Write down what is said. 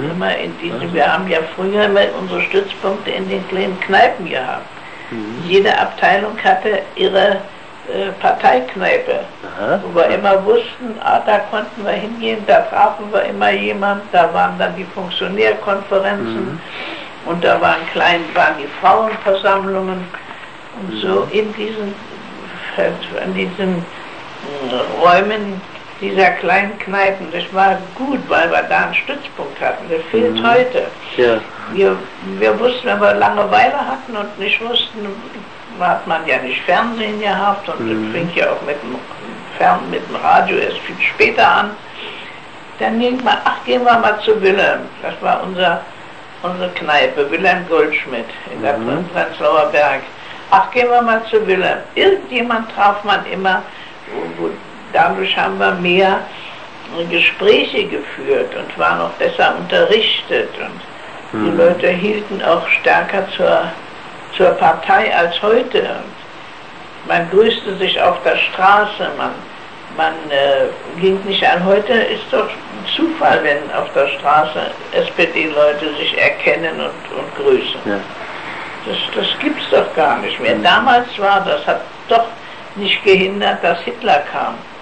immer in diesen, wir haben ja früher immer unsere Stützpunkte in den kleinen Kneipen gehabt. Jede Abteilung hatte ihre Parteikneipe, wo wir immer wussten, da konnten wir hingehen, da trafen wir immer jemand, da waren dann die Funktionärkonferenzen und da waren die Frauenversammlungen und so in diesen Räumen dieser kleinen Kneipen. Das war gut, weil wir da einen Stützpunkt hatten. Das fehlt heute. Ja. Wir wussten, wenn wir Langeweile hatten und nicht wussten, hat man ja nicht Fernsehen gehabt und das fing ja auch mit dem Radio erst viel später an. Dann gehen wir mal zu Wilhelm. Das war unsere Kneipe, Wilhelm Goldschmidt in der Prenzlauer Berg. Gehen wir mal zu Wilhelm. Irgendjemand traf man immer, dadurch haben wir mehr Gespräche geführt und waren auch besser unterrichtet und die Leute hielten auch stärker zur Partei als heute. Und man grüßte sich auf der Straße, man ging nicht an. Heute ist doch ein Zufall, wenn auf der Straße SPD-Leute sich erkennen und grüßen. Ja. Das gibt's doch gar nicht mehr. Damals war das, hat doch nicht gehindert, dass Hitler kam.